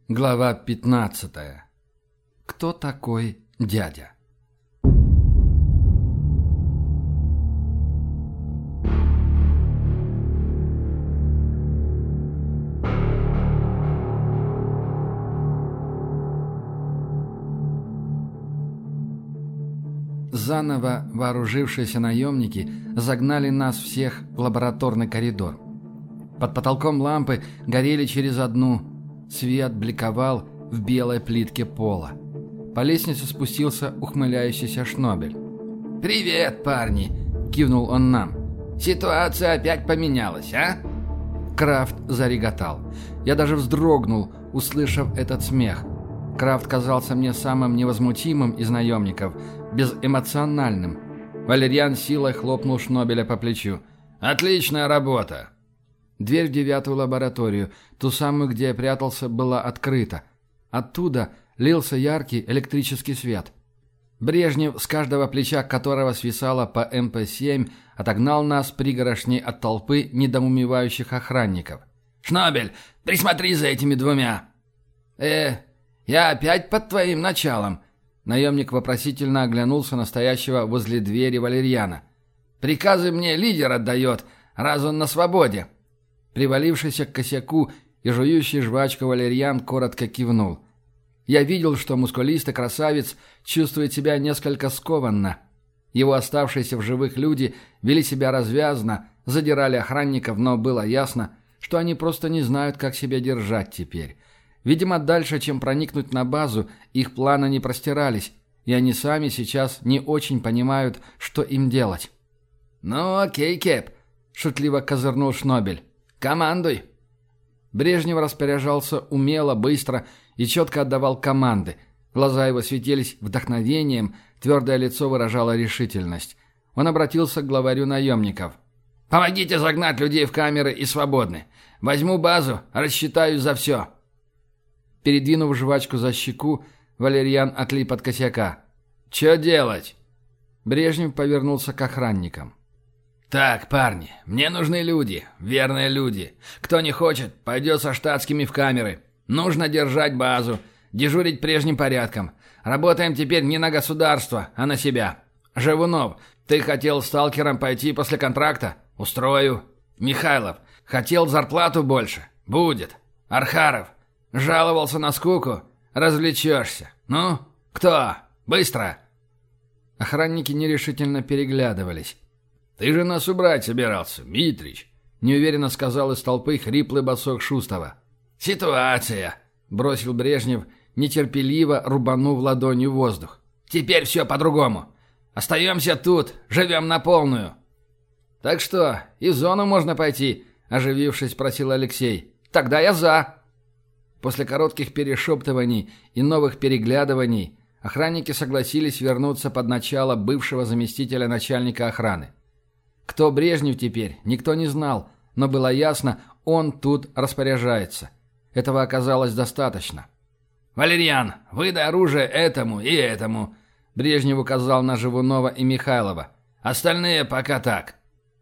Глава 15. Кто такой дядя? Заново вооружившиеся наемники загнали нас всех в лабораторный коридор. Под потолком лампы горели через одну, свет бликовал в белой плитке пола. По лестнице спустился ухмыляющийся Шнобель. «Привет, парни!» – кивнул он нам. «Ситуация опять поменялась, а?» Крафт зареготал. Я даже вздрогнул, услышав этот смех. Крафт казался мне самым невозмутимым из наемников, безэмоциональным. Валерьян силой хлопнул Шнобеля по плечу. «Отличная работа!» Дверь в 9-ю лабораторию, ту самую, где я прятался, была открыта. Оттуда лился яркий электрический свет. Брежнев, с каждого плеча которого свисало по МП-7, отогнал нас пригорошней от толпы недоумевающих охранников. «Шнобель, присмотри за этими двумя!» Я опять под твоим началом!» Наемник вопросительно оглянулся на стоящего возле двери Валерьяна. «Приказы мне лидер отдает, раз он на свободе!» Привалившийся к косяку и жующий жвачку Валерьян коротко кивнул. Я видел, что мускулистый красавец чувствует себя несколько скованно. Его оставшиеся в живых люди вели себя развязно, задирали охранников, но было ясно, что они просто не знают, как себя держать теперь. Видимо, дальше, чем проникнуть на базу, их планы не простирались, и они сами сейчас не очень понимают, что им делать. «Ну окей, Кэп», — шутливо козырнул Шнобель. «Командуй!» Брежнев распоряжался умело, быстро и четко отдавал команды. Глаза его светились вдохновением, твердое лицо выражало решительность. Он обратился к главарю наемников. «Помогите загнать людей в камеры и свободны. Возьму базу, рассчитаюсь за все». Передвинув жвачку за щеку, Валерьян отлип от косяка. «Че делать?» Брежнев повернулся к охранникам. «Так, парни, мне нужны люди, верные люди. Кто не хочет, пойдет со штатскими в камеры. Нужно держать базу, дежурить прежним порядком. Работаем теперь не на государство, а на себя. Живунов, ты хотел сталкером пойти после контракта? Устрою. Михайлов, хотел зарплату больше? Будет. Архаров, жаловался на скуку? Развлечешься. Ну, кто? Быстро!» Охранники нерешительно переглядывались. «Ты же нас убрать собирался, Митрич», — неуверенно сказал из толпы хриплый босок Шустова. «Ситуация», — бросил Брежнев, нетерпеливо рубанув ладонью воздух. «Теперь все по-другому. Остаемся тут, живем на полную». «Так что, и в зону можно пойти?» — оживившись, спросил Алексей. «Тогда я за». После коротких перешептываний и новых переглядываний охранники согласились вернуться под начало бывшего заместителя начальника охраны. Кто Брежнев теперь, никто не знал, но было ясно, он тут распоряжается. Этого оказалось достаточно. «Валерьян, выдай оружие этому и этому», — Брежнев указал на Живунова и Михайлова. «Остальные пока так».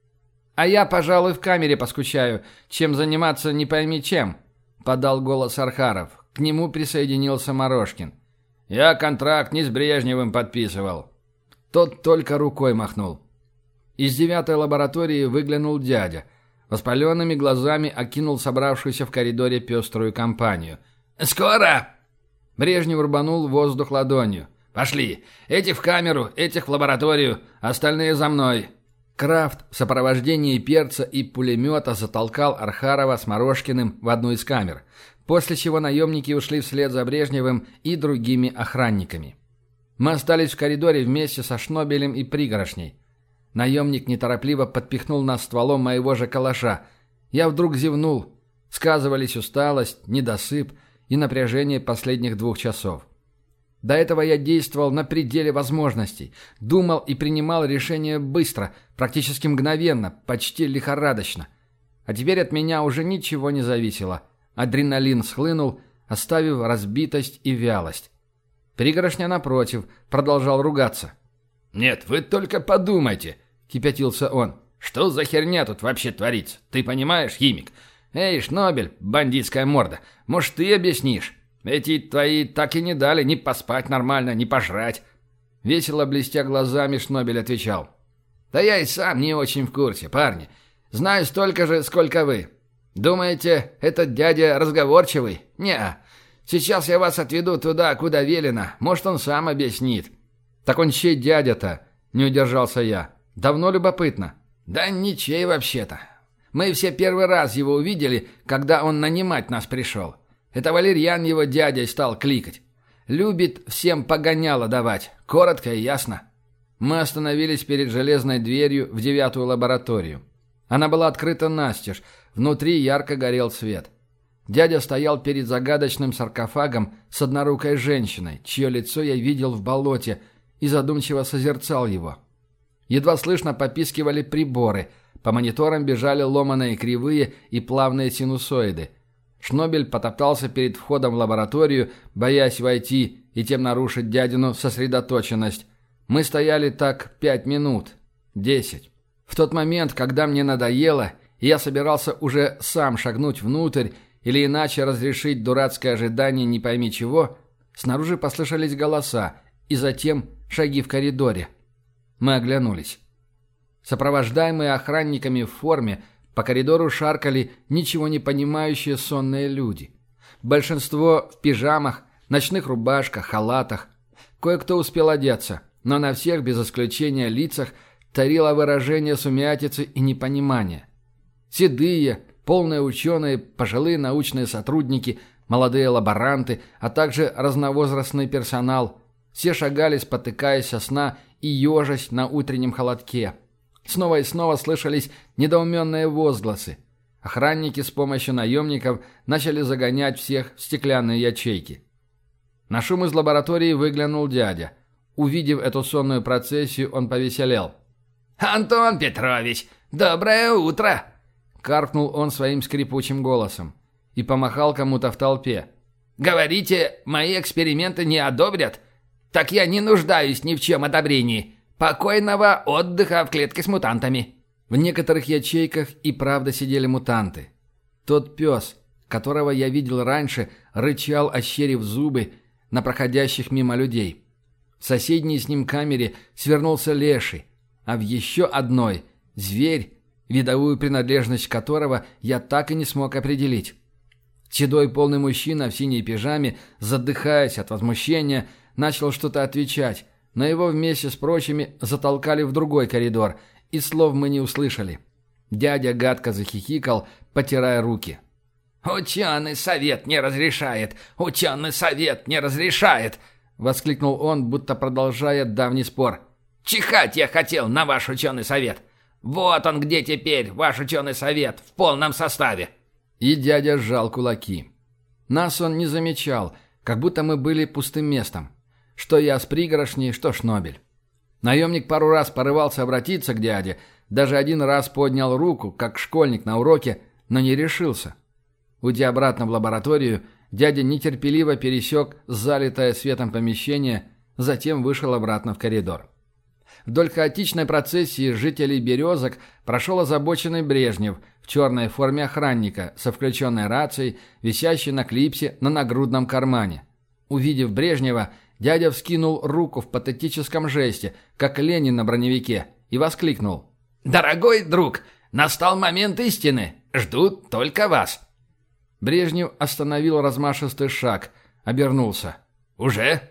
«А я, пожалуй, в камере поскучаю, чем заниматься не пойми чем», — подал голос Архаров. К нему присоединился Морошкин. «Я контракт не с Брежневым подписывал». Тот только рукой махнул. Из 9-й лаборатории выглянул дядя. Воспаленными глазами окинул собравшуюся в коридоре пеструю компанию. «Скоро!» Брежнев рубанул воздух ладонью. «Пошли! Этих в камеру, этих в лабораторию, остальные за мной!» Крафт в сопровождении перца и пулемета затолкал Архарова с Морошкиным в одну из камер, после чего наемники ушли вслед за Брежневым и другими охранниками. Мы остались в коридоре вместе со Шнобелем и Пригорошней. Наемник неторопливо подпихнул нас стволом моего же калаша. Я вдруг зевнул. Сказывались усталость, недосып и напряжение последних 2 часов. До этого я действовал на пределе возможностей, думал и принимал решения быстро, практически мгновенно, почти лихорадочно. А теперь от меня уже ничего не зависело. Адреналин схлынул, оставив разбитость и вялость. Пригорошня, напротив, продолжал ругаться. «Нет, вы только подумайте», — кипятился он. «Что за херня тут вообще творится? Ты понимаешь, химик? Эй, Шнобель, бандитская морда, может, ты объяснишь?» Эти твои так и не дали ни поспать нормально, ни пожрать». Весело блестя глазами, Шнобель отвечал. «Да я и сам не очень в курсе, парни. Знаю столько же, сколько вы. Думаете, этот дядя разговорчивый? Не-а. Сейчас я вас отведу туда, куда велено. Может, он сам объяснит». «Так он чей дядя-то?» — не удержался я. «Давно любопытно». «Да ничей вообще-то. Мы все первый раз его увидели, когда он нанимать нас пришел. Это Валерьян его дядей стал кликать. Любит всем погоняло давать. Коротко и ясно». Мы остановились перед железной дверью в 9-ю лабораторию. Она была открыта настежь. Внутри ярко горел свет. Дядя стоял перед загадочным саркофагом с однорукой женщиной, чье лицо я видел в болоте, и задумчиво созерцал его. Едва слышно попискивали приборы. По мониторам бежали ломаные кривые и плавные синусоиды. Шнобель потоптался перед входом в лабораторию, боясь войти и тем нарушить дядину сосредоточенность. Мы стояли так 5 минут, 10. В тот момент, когда мне надоело, и я собирался уже сам шагнуть внутрь или иначе разрешить дурацкое ожидание не пойми чего, снаружи послышались голоса и затем шаги в коридоре. Мы оглянулись. Сопровождаемые охранниками в форме, по коридору шаркали ничего не понимающие сонные люди. Большинство в пижамах, ночных рубашках, халатах. Кое-кто успел одеться, но на всех, без исключения лицах, тарило выражение сумятицы и непонимания. Седые, полные ученые, пожилые научные сотрудники, молодые лаборанты, а также разновозрастный персонал. Все шагали, спотыкаясь со сна и ежась на утреннем холодке. Снова и снова слышались недоуменные возгласы. Охранники с помощью наемников начали загонять всех в стеклянные ячейки. На шум из лаборатории выглянул дядя. Увидев эту сонную процессию, он повеселел. «Антон Петрович, доброе утро!» Каркнул он своим скрипучим голосом и помахал кому-то в толпе. «Говорите, мои эксперименты не одобрят? Так я не нуждаюсь ни в чем одобрении. Покойного отдыха в клетке с мутантами». В некоторых ячейках и правда сидели мутанты. Тот пес, которого я видел раньше, рычал, ощерив зубы на проходящих мимо людей. В соседней с ним камере свернулся леший, а в еще одной – зверь, видовую принадлежность которого я так и не смог определить. Седой полный мужчина в синей пижаме, задыхаясь от возмущения, начал что-то отвечать, но его вместе с прочими затолкали в другой коридор, и слов мы не услышали. Дядя гадко захихикал, потирая руки. «Ученый совет не разрешает! Ученый совет не разрешает!» — воскликнул он, будто продолжая давний спор. «Чихать я хотел на ваш ученый совет! Вот он где теперь, ваш ученый совет, в полном составе!» И дядя сжал кулаки. Нас он не замечал, как будто мы были пустым местом. Что я с пригоршней, что Шнобель. Наемник пару раз порывался обратиться к дяде, даже один раз поднял руку, как школьник на уроке, но не решился. Уйдя обратно в лабораторию, дядя нетерпеливо пересек залитое светом помещение, затем вышел обратно в коридор. Вдоль хаотичной процессии жителей «Березок» прошел озабоченный Брежнев в черной форме охранника со включенной рацией, висящей на клипсе на нагрудном кармане. Увидев Брежнева, дядя вскинул руку в патетическом жесте, как Ленин на броневике, и воскликнул. «Дорогой друг, настал момент истины! Жду только вас!» Брежнев остановил размашистый шаг, обернулся. «Уже?»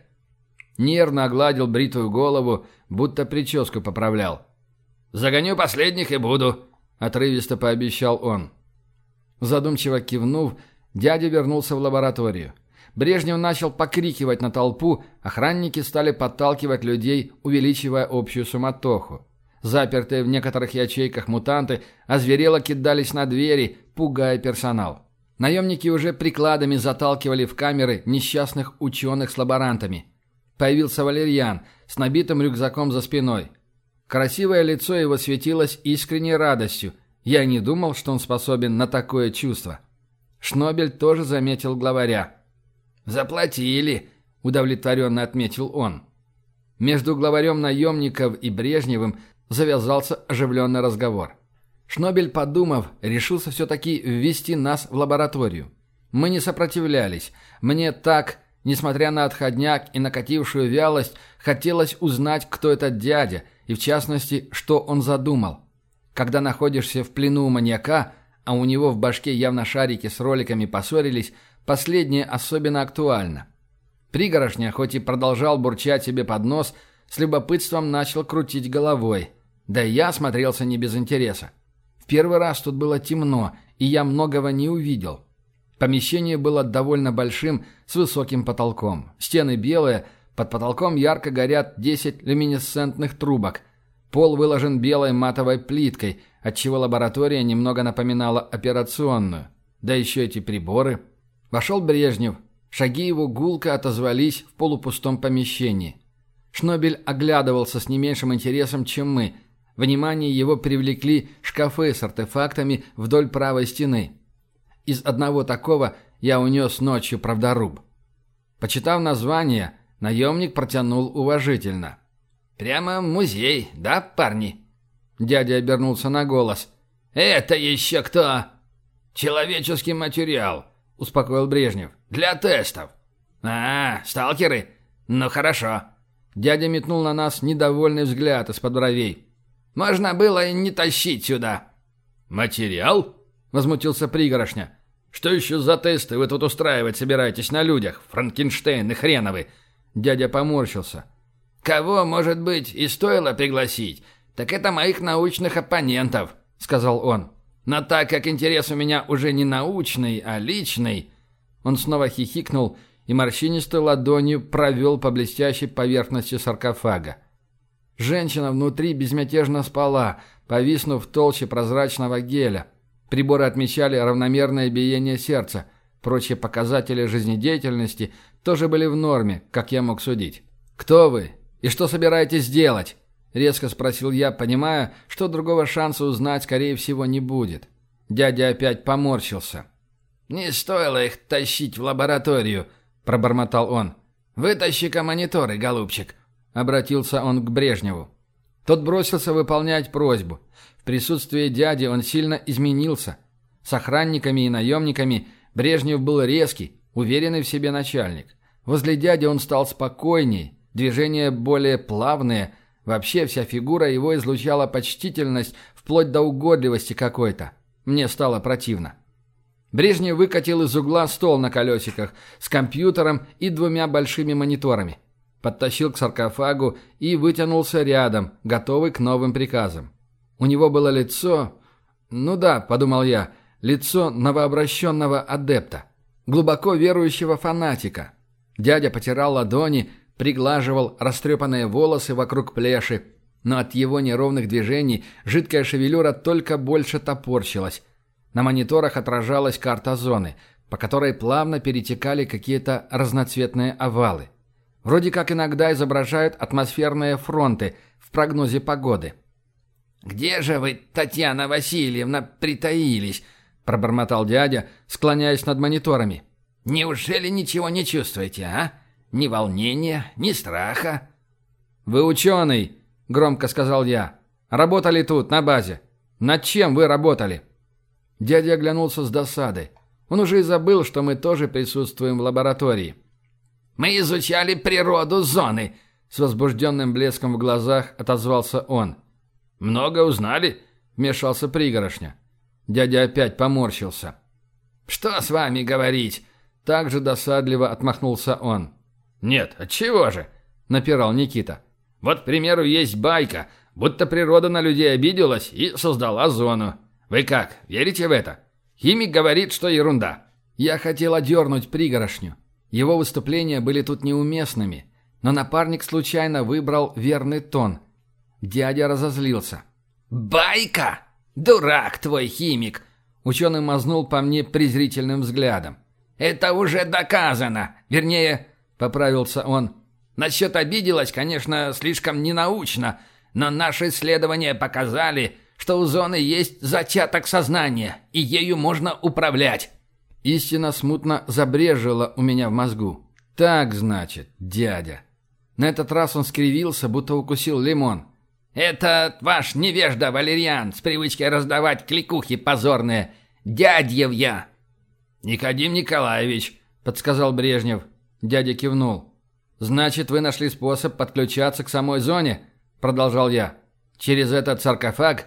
Нервно огладил бритую голову, будто прическу поправлял. «Загоню последних и буду», — отрывисто пообещал он. Задумчиво кивнув, дядя вернулся в лабораторию. Брежнев начал покрикивать на толпу, охранники стали подталкивать людей, увеличивая общую суматоху. Запертые в некоторых ячейках мутанты озверело кидались на двери, пугая персонал. Наемники уже прикладами заталкивали в камеры несчастных ученых с лаборантами. Появился Валерьян с набитым рюкзаком за спиной. Красивое лицо его светилось искренней радостью. Я не думал, что он способен на такое чувство. Шнобель тоже заметил главаря. «Заплатили», — удовлетворенно отметил он. Между главарем наемников и Брежневым завязался оживленный разговор. Шнобель, подумав, решился все-таки ввести нас в лабораторию. Мы не сопротивлялись. Мне так, несмотря на отходняк и накатившую вялость, хотелось узнать, кто этот дядя, и в частности, что он задумал. Когда находишься в плену у маньяка, а у него в башке явно шарики с роликами поссорились, последнее особенно актуально. Пригорошня, хоть и продолжал бурчать себе под нос, с любопытством начал крутить головой. Да и я смотрелся не без интереса. В первый раз тут было темно, и я многого не увидел. Помещение было довольно большим, с высоким потолком. Стены белые, под потолком ярко горят 10 люминесцентных трубок. Пол выложен белой матовой плиткой, отчего лаборатория немного напоминала операционную. Да еще эти приборы. Вошел Брежнев. Шаги его гулко отозвались в полупустом помещении. Шнобель оглядывался с не меньшим интересом, чем мы. Внимание его привлекли шкафы с артефактами вдоль правой стены. Из одного такого я унес ночью правдоруб. Почитав название, наемник протянул уважительно. «Прямо музей, да, парни?» Дядя обернулся на голос. «Это еще кто?» «Человеческий материал», — успокоил Брежнев. «Для тестов». «А, сталкеры? Ну хорошо». Дядя метнул на нас недовольный взгляд из-под бровей. «Можно было и не тащить сюда». «Материал?» — возмутился Пригорошня. «Что еще за тесты вы тут устраивать собираетесь на людях, Франкенштейны хреновы?» Дядя поморщился. «Кого, может быть, и стоило пригласить, так это моих научных оппонентов», — сказал он. «Но так как интерес у меня уже не научный, а личный...» Он снова хихикнул и морщинистой ладонью провел по блестящей поверхности саркофага. Женщина внутри безмятежно спала, повиснув в толще прозрачного геля. Приборы отмечали равномерное биение сердца. Прочие показатели жизнедеятельности тоже были в норме, как я мог судить. «Кто вы? И что собираетесь делать?» — резко спросил я, понимая, что другого шанса узнать, скорее всего, не будет. Дядя опять поморщился. «Не стоило их тащить в лабораторию», — пробормотал он. «Вытащи-ка мониторы, голубчик», — обратился он к Брежневу. Тот бросился выполнять просьбу. В присутствии дяди он сильно изменился. С охранниками и наемниками Брежнев был резкий, уверенный в себе начальник. Возле дяди он стал спокойнее, движения более плавные. Вообще вся фигура его излучала почтительность, вплоть до угодливости какой-то. Мне стало противно. Брежнев выкатил из угла стол на колесиках с компьютером и 2 большими мониторами. Подтащил к саркофагу и вытянулся рядом, готовый к новым приказам. У него было лицо... Ну да, подумал я, лицо новообращенного адепта, глубоко верующего фанатика. Дядя потирал ладони, приглаживал растрепанные волосы вокруг плеши, но от его неровных движений жидкая шевелюра только больше топорщилась. На мониторах отражалась карта зоны, по которой плавно перетекали какие-то разноцветные овалы. Вроде как иногда изображают атмосферные фронты в прогнозе погоды. «Где же вы, Татьяна Васильевна, притаились?» – пробормотал дядя, склоняясь над мониторами. «Неужели ничего не чувствуете, а? Ни волнения, ни страха?» «Вы ученый», – громко сказал я. «Работали тут, на базе. Над чем вы работали?» Дядя оглянулся с досадой. Он уже и забыл, что мы тоже присутствуем в лаборатории. «Мы изучали природу зоны», — с возбужденным блеском в глазах отозвался он. «Много узнали?» — вмешался Пригорошня. Дядя опять поморщился. «Что с вами говорить?» — так же досадливо отмахнулся он. «Нет, отчего же?» — напирал Никита. «Вот, к примеру, есть байка, будто природа на людей обиделась и создала зону. Вы как, верите в это? Химик говорит, что ерунда». Я хотел одернуть Пригорошню. Его выступления были тут неуместными, но напарник случайно выбрал верный тон. Дядя разозлился. «Байка? Дурак твой химик!» Ученый мазнул по мне презрительным взглядом. «Это уже доказано! Вернее, — поправился он, — насчет обиделась, конечно, слишком ненаучно, но наши исследования показали, что у зоны есть зачаток сознания, и ею можно управлять». Истина смутно забрежила у меня в мозгу. «Так, значит, дядя». На этот раз он скривился, будто укусил лимон. «Это ваш невежда Валерьян с привычкой раздавать кликухи позорные. Дядьев я!» «Никодим Николаевич», — подсказал Брежнев. Дядя кивнул. «Значит, вы нашли способ подключаться к самой зоне?» — продолжал я. «Через этот саркофаг?»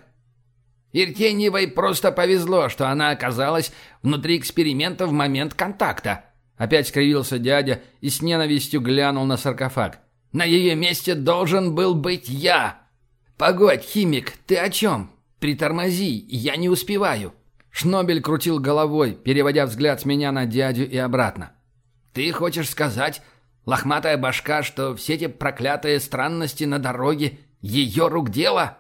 Иртеньевой просто повезло, что она оказалась внутри эксперимента в момент контакта. Опять скривился дядя и с ненавистью глянул на саркофаг. На ее месте должен был быть я. Погодь, химик, ты о чем? Притормози, я не успеваю. Шнобель крутил головой, переводя взгляд с меня на дядю и обратно. Ты хочешь сказать, лохматая башка, что все эти проклятые странности на дороге ее рук дело?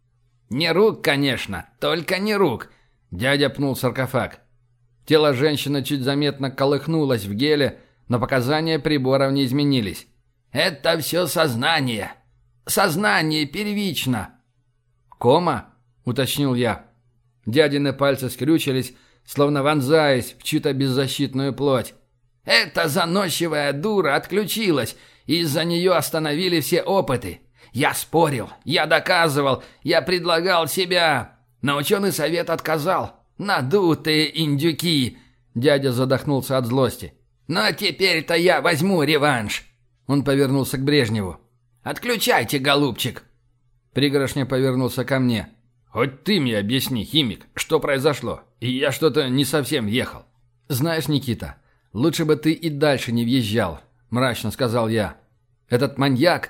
Не рук, конечно, только не рук. Дядя пнул саркофаг. Тело женщины чуть заметно колыхнулось в геле, но показания приборов не изменились. «Это все сознание. Сознание первично». «Кома?» — уточнил я. Дядины пальцы скрючились, словно вонзаясь в чью-то беззащитную плоть. «Эта заносчивая дура отключилась, и из-за нее остановили все опыты. Я спорил, я доказывал, я предлагал себя, но ученый совет отказал. Надутые индюки!» Дядя задохнулся от злости. «Но теперь-то я возьму реванш!» Он повернулся к Брежневу. «Отключайте, голубчик!» Пригоршня повернулся ко мне. «Хоть ты мне объясни, химик, что произошло? И я что-то не совсем въехал». «Знаешь, Никита, лучше бы ты и дальше не въезжал», — мрачно сказал я. «Этот маньяк,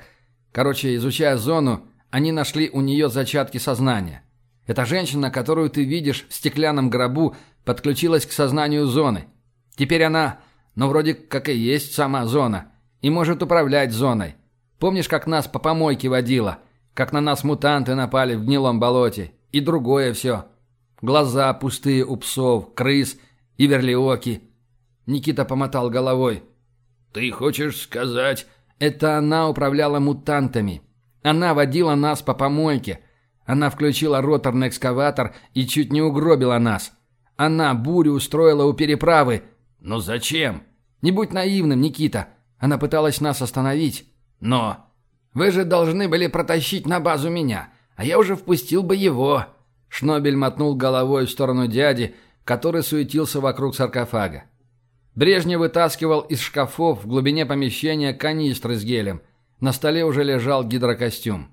изучая зону, они нашли у нее зачатки сознания. Эта женщина, которую ты видишь в стеклянном гробу, подключилась к сознанию зоны. Теперь она, вроде как и есть сама зона, и может управлять зоной. Помнишь, как нас по помойке водила? Как на нас мутанты напали в гнилом болоте? И другое все. Глаза пустые у псов, крыс и верлиоки». Никита помотал головой. «Ты хочешь сказать...» «Это она управляла мутантами. Она водила нас по помойке. Она включила роторный экскаватор и чуть не угробила нас. Она бурю устроила у переправы». «Но зачем?» «Не будь наивным, Никита. Она пыталась нас остановить». «Но...» «Вы же должны были протащить на базу меня, а я уже впустил бы его». Шнобель мотнул головой в сторону дяди, который суетился вокруг саркофага. Брежнев вытаскивал из шкафов в глубине помещения канистры с гелем. На столе уже лежал гидрокостюм.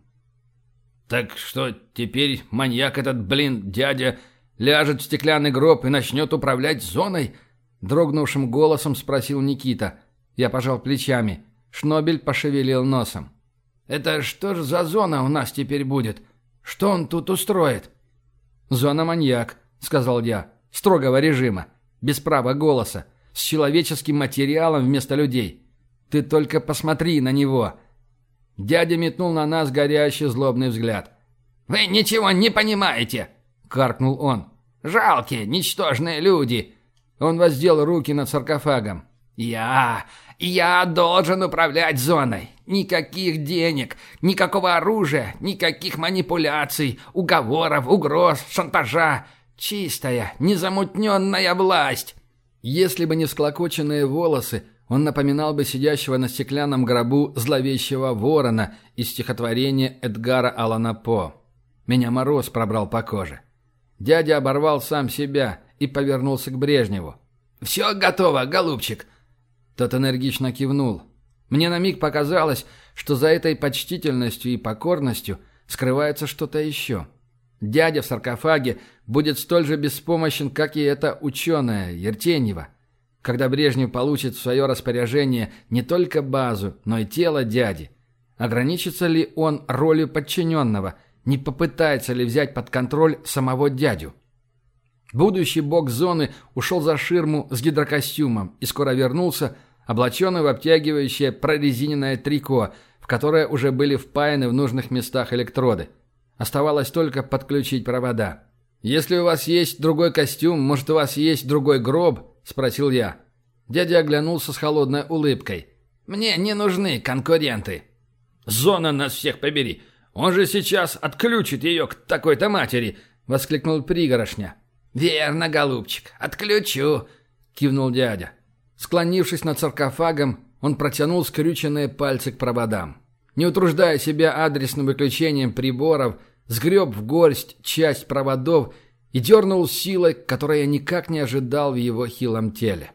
«Так что теперь маньяк этот, дядя, ляжет в стеклянный гроб и начнет управлять зоной?» Дрогнувшим голосом спросил Никита. Я пожал плечами. Шнобель пошевелил носом. «Это что ж за зона у нас теперь будет? Что он тут устроит?» «Зона маньяк», — сказал я. «Строгого режима. Без права голоса. С человеческим материалом вместо людей. Ты только посмотри на него». Дядя метнул на нас горящий злобный взгляд. «Вы ничего не понимаете!» — каркнул он. «Жалкие, ничтожные люди!» Он воздел руки над саркофагом. Я должен управлять зоной. Никаких денег, никакого оружия, никаких манипуляций, уговоров, угроз, шантажа. Чистая, незамутненная власть!» Если бы не всклокоченные волосы, он напоминал бы сидящего на стеклянном гробу зловещего ворона из стихотворения Эдгара Аллана По. Меня мороз пробрал по коже. Дядя оборвал сам себя и повернулся к Брежневу. «Все готово, голубчик!» Тот энергично кивнул. Мне на миг показалось, что за этой почтительностью и покорностью скрывается что-то еще. Дядя в саркофаге будет столь же беспомощен, как и эта ученая Ертеньева. Когда Брежнев получит в свое распоряжение не только базу, но и тело дяди, ограничится ли он ролью подчиненного, не попытается ли взять под контроль самого дядю? Будущий бог зоны ушел за ширму с гидрокостюмом и скоро вернулся, облаченный в обтягивающее прорезиненное трико, в которое уже были впаяны в нужных местах электроды. Оставалось только подключить провода. «Если у вас есть другой костюм, может, у вас есть другой гроб?» – спросил я. Дядя оглянулся с холодной улыбкой. «Мне не нужны конкуренты». «Зона нас всех побери! Он же сейчас отключит ее к такой-то матери!» – воскликнул Пригорошня. «Верно, голубчик, отключу», — кивнул дядя. Склонившись над саркофагом, он протянул скрюченные пальцы к проводам. Не утруждая себя адресным выключением приборов, сгреб в горсть часть проводов и дернул силой, которой я никак не ожидал в его хилом теле.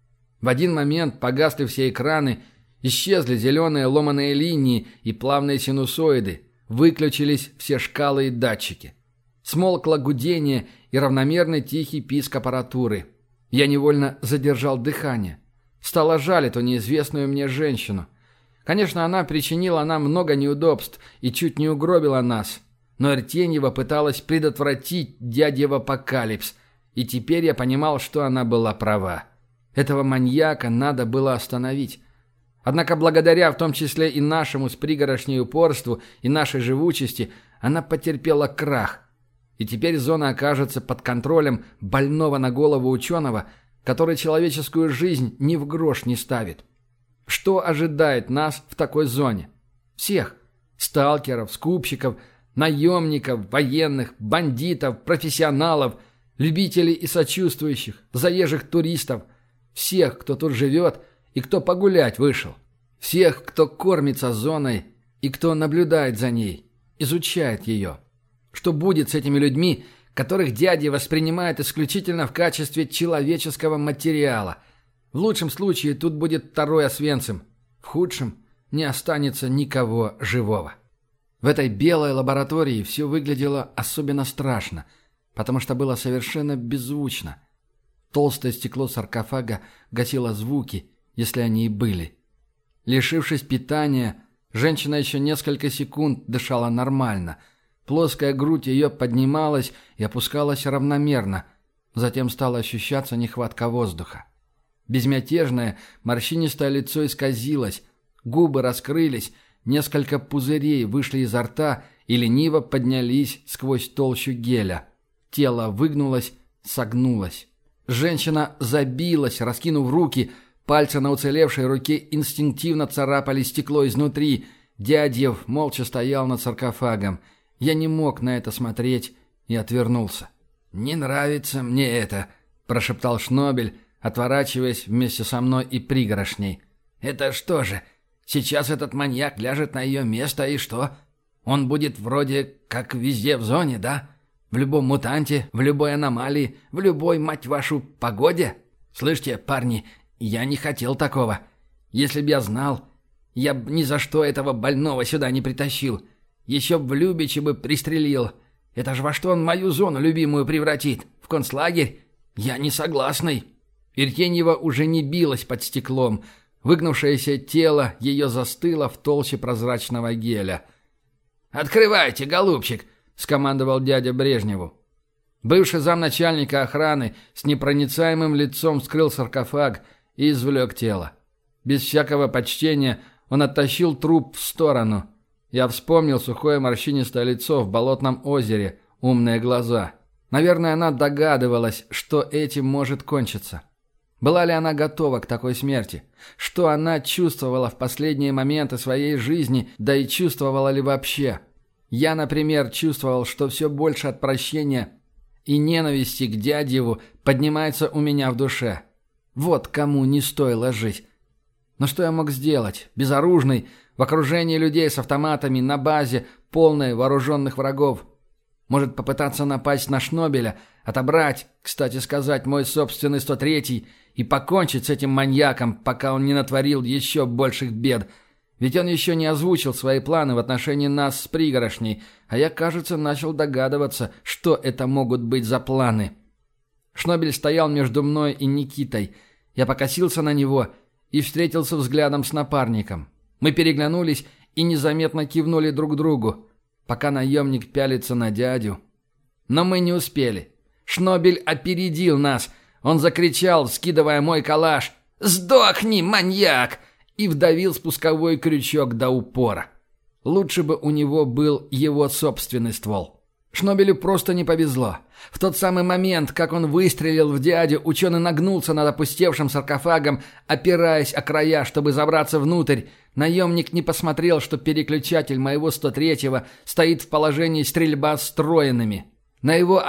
В один момент погасли все экраны, исчезли зеленые ломаные линии и плавные синусоиды, выключились все шкалы и датчики. Смолкло гудение и равномерный тихий писк аппаратуры. Я невольно задержал дыхание. Стало жаль эту неизвестную мне женщину. Конечно, она причинила нам много неудобств и чуть не угробила нас. Но Артеньева пыталась предотвратить дядьев апокалипс, и теперь я понимал, что она была права. Этого маньяка надо было остановить. Однако благодаря в том числе и нашему с пригорошней упорству и нашей живучести она потерпела крах. И теперь зона окажется под контролем больного на голову ученого, который человеческую жизнь ни в грош не ставит. Что ожидает нас в такой зоне? Всех. Сталкеров, скупщиков, наемников, военных, бандитов, профессионалов, любителей и сочувствующих, заезжих туристов. Всех, кто тут живет и кто погулять вышел. Всех, кто кормится зоной и кто наблюдает за ней, изучает ее. Что будет с этими людьми, которых дяди воспринимают исключительно в качестве человеческого материала? В лучшем случае тут будет второй Освенцим. В худшем не останется никого живого. В этой белой лаборатории все выглядело особенно страшно, потому что было совершенно беззвучно. Толстое стекло саркофага гасило звуки, если они и были. Лишившись питания, женщина еще несколько секунд дышала нормально. Плоская грудь ее поднималась и опускалась равномерно. Затем стала ощущаться нехватка воздуха. Безмятежное, морщинистое лицо исказилось, губы раскрылись, несколько пузырей вышли изо рта и лениво поднялись сквозь толщу геля. Тело выгнулось, согнулось. Женщина забилась, раскинув руки, пальцы на уцелевшей руке инстинктивно царапали стекло изнутри. Дядьев молча стоял над саркофагом. Я не мог на это смотреть и отвернулся. «Не нравится мне это», – прошептал Шнобель, отворачиваясь вместе со мной и пригорошней. «Это что же, сейчас этот маньяк ляжет на ее место и что? Он будет вроде как везде в зоне, да? В любом мутанте, в любой аномалии, в любой, мать вашу, погоде? Слышите, парни, я не хотел такого. Если б я знал, я б ни за что этого больного сюда не притащил. Еще б в Любичи бы пристрелил. Это ж во что он мою зону любимую превратит? В концлагерь? Я не согласный». Иртеньева уже не билась под стеклом. Выгнувшееся тело ее застыло в толще прозрачного геля. «Открывайте, голубчик!» — скомандовал дядя Брежневу. Бывший замначальника охраны с непроницаемым лицом вскрыл саркофаг и извлек тело. Без всякого почтения он оттащил труп в сторону. Я вспомнил сухое морщинистое лицо в болотном озере, умные глаза. Наверное, она догадывалась, что этим может кончиться. Была ли она готова к такой смерти? Что она чувствовала в последние моменты своей жизни, да и чувствовала ли вообще? Я, например, чувствовал, что все больше отвращения и ненависти к дядьеву поднимается у меня в душе. Вот кому не стоило жить. Но что я мог сделать? Безоружный, в окружении людей с автоматами, на базе, полной вооруженных врагов. Может попытаться напасть на Шнобеля, отобрать, кстати сказать, мой собственный 103-й и покончить с этим маньяком, пока он не натворил еще больших бед. Ведь он еще не озвучил свои планы в отношении нас с пригорошней, а я, кажется, начал догадываться, что это могут быть за планы. Шнобель стоял между мной и Никитой. Я покосился на него и встретился взглядом с напарником. Мы переглянулись и незаметно кивнули друг другу, пока наемник пялится на дядю. Но мы не успели. Шнобель опередил нас. Он закричал, скидывая мой калаш: «Сдохни, маньяк!» и вдавил спусковой крючок до упора. Лучше бы у него был его собственный ствол. Шнобелю просто не повезло. В тот самый момент, как он выстрелил в дядю, ученый нагнулся над опустевшим саркофагом, опираясь о края, чтобы забраться внутрь. Наемник не посмотрел, что переключатель моего 103-го стоит в положении стрельба строенными. На его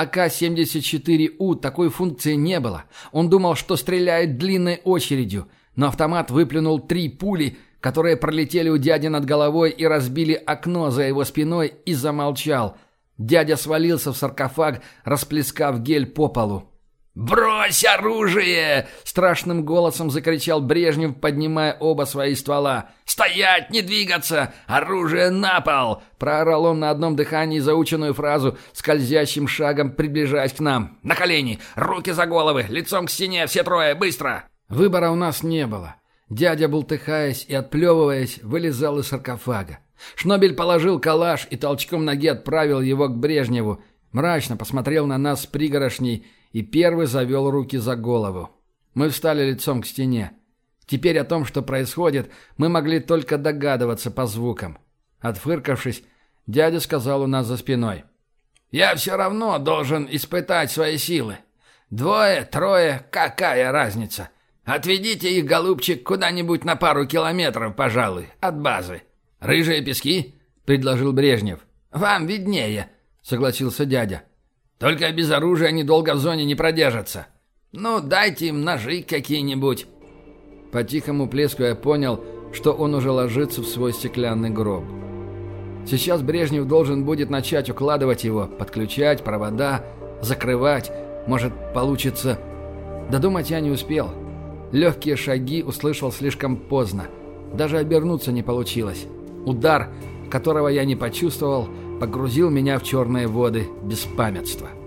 АК-74У такой функции не было. Он думал, что стреляет длинной очередью, но автомат выплюнул 3 пули, которые пролетели у дяди над головой и разбили окно за его спиной, и замолчал. Дядя свалился в саркофаг, расплескав гель по полу. «Брось оружие!» — страшным голосом закричал Брежнев, поднимая оба свои ствола. «Стоять, не двигаться! Оружие на пол!» — проорал он на одном дыхании заученную фразу, скользящим шагом приближаясь к нам. «На колени! Руки за головы! Лицом к стене! Все трое! Быстро!» Выбора у нас не было. Дядя, бултыхаясь и отплевываясь, вылезал из саркофага. Шнобель положил калаш и толчком ноги отправил его к Брежневу. Мрачно посмотрел на нас с пригорошней и первый завел руки за голову. Мы встали лицом к стене. Теперь о том, что происходит, мы могли только догадываться по звукам. Отфыркавшись, дядя сказал у нас за спиной. «Я все равно должен испытать свои силы. 2, 3, какая разница? Отведите их, голубчик, куда-нибудь на пару километров, пожалуй, от базы». «Рыжие пески?» — предложил Брежнев. «Вам виднее», — согласился дядя. «Только без оружия они долго в зоне не продержатся». «Ну, дайте им ножи какие-нибудь». По тихому плеску я понял, что он уже ложится в свой стеклянный гроб. Сейчас Брежнев должен будет начать укладывать его, подключать провода, закрывать. Может, получится... Додумать я не успел. Легкие шаги услышал слишком поздно. Даже обернуться не получилось. Удар, которого я не почувствовал, погрузил меня в черные воды беспамятства.